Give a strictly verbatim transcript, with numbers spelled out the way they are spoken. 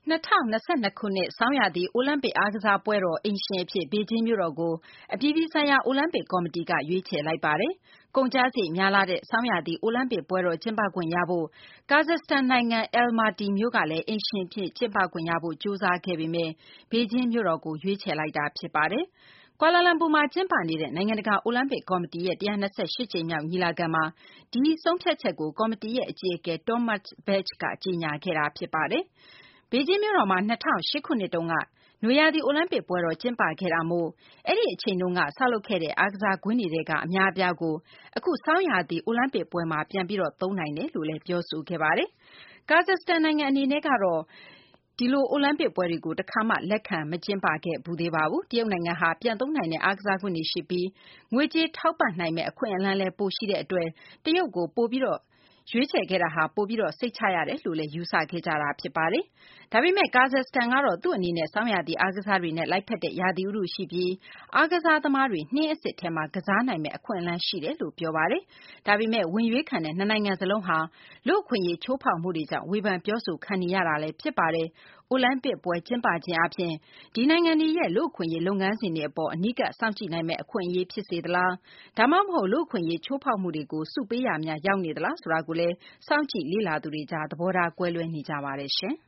၂၀၂၂ ခုနှစ် ဆောင်းရာသီ အိုလံပစ် အားကစားပွဲတော် အိမ်ရှင်အဖြစ် ဘေဂျင်းမြို့တော်ကို အပြည်ပြည်ဆိုင်ရာ အိုလံပစ် ကော်မတီက ရွေးချယ်လိုက်ပါတယ်။ ကုန်ကျစရိတ်များလှတဲ့ ဆောင်းရာသီ အိုလံပစ်ပွဲတော် ကျင်းပခွင့်ရဖို့ ကာဇက်စတန်နိုင်ငံ Almaty မြို့ကလည်း အိမ်ရှင်အဖြစ် ကျင်းပခွင့်ရဖို့ ကြိုးစားခဲ့ပေမယ့် ဘေဂျင်းမြို့တော်ကို ရွေးချယ်လိုက်တာ ဖြစ်ပါတယ်။ ကွာလာလမ်ပူမှာ ကျင်းပနေတဲ့ နိုင်ငံတကာ အိုလံပစ် ကော်မတီရဲ့ ၁၂၈ ကြိမ်မြောက် ညီလာခံမှာ ဒီဆုံးဖြတ်ချက်ကို ကော်မတီရဲ့ အကြီးအကဲ Tomasz Bach က ကြေညာခဲ့တာ ဖြစ်ပါတယ်။ ဘေဂျင်းမြို့တော်မှာ ၂၀၀၈ ခုနှစ်တုန်းက နွေရာသီ အိုလံပစ်ပွဲတော် ကျင်းပခဲ့တာမို့ အဲဒီအချိန်တုန်းက ဆောက်လုပ်ခဲ့တဲ့ အားကစားကွင်းတွေထဲက အများအပြားကို အခု ဆောင်းရာသီ အိုလံပစ်ပွဲမှာ ပြန်ပြီး သုံးနိုင်တယ်လို့လည်း ပြောဆိုခဲ့ပါတယ်။ ကာဇက်စတန်နိုင်ငံ အနေနဲ့ကတော့ ဒီလို အိုလံပစ်ပွဲတွေကို တခါမှ လက်ခံ မကျင်းပခဲ့ဖူးသေးပါဘူး။ တရုတ်နိုင်ငံဟာ ပြန်သုံးနိုင်တဲ့ အားကစားကွင်းတွေရှိပြီး ငွေကြေးထောက်ပံ့နိုင်မယ့် အခွင့်အလမ်းလည်း ပိုရှိတဲ့အတွက် တရုတ်ကို ရွေးချယ်ခဲ့တာဟာ ပိုပြီး စိတ်ချရတယ်လို့လည်း ယူဆခဲ့ကြတာ ဖြစ်ပါတယ်။ ဒါပေမယ့် ကာဇက်စတန်ကတော့ သူ့အနေနဲ့ ဆောင်းရာသီ အားကစားတွေနဲ့ လိုက်ဖက်တဲ့ ရာသီဥတုရှိပြီး အားကစားသမားတွေ နှင်းအစစ်ထဲမှာ ကစားနိုင်မယ့် အခွင့်အလမ်းရှိတယ်လို့ ပြောပါတယ်။ ဒါပေမယ့် ဝင်ရွေးခံတဲ့ နှစ်နိုင်ငံစလုံးဟာ လူ့အခွင့်အရေး ချိုးဖောက်မှုတွေကြောင့် ဝေဖန်ပြောဆိုခံနေရတာလည်း ဖြစ်ပါတယ်။ အိုလံပစ်ပွဲ ကျင်းပခြင်းအားဖြင့် ဒီနိုင်ငံတွေရဲ့ လူ့အခွင့်အရေး လုပ်ငန်းစဉ်တွေအပေါ် အနီးကပ် စောင့်ကြည့်နိုင်မယ့် အခွင့်အရေး ဖြစ်စေသလား ဒါမှမဟုတ် လူ့အခွင့်အရေး ချိုးဖောက်မှုတွေကို ဆုပေးရာများ ရောက်နေသလားဆိုတာကိုလည်း စောင့်ကြည့်လေ့လာသူတွေကြား သဘောထား ကွဲလွဲနေကြပါတယ်။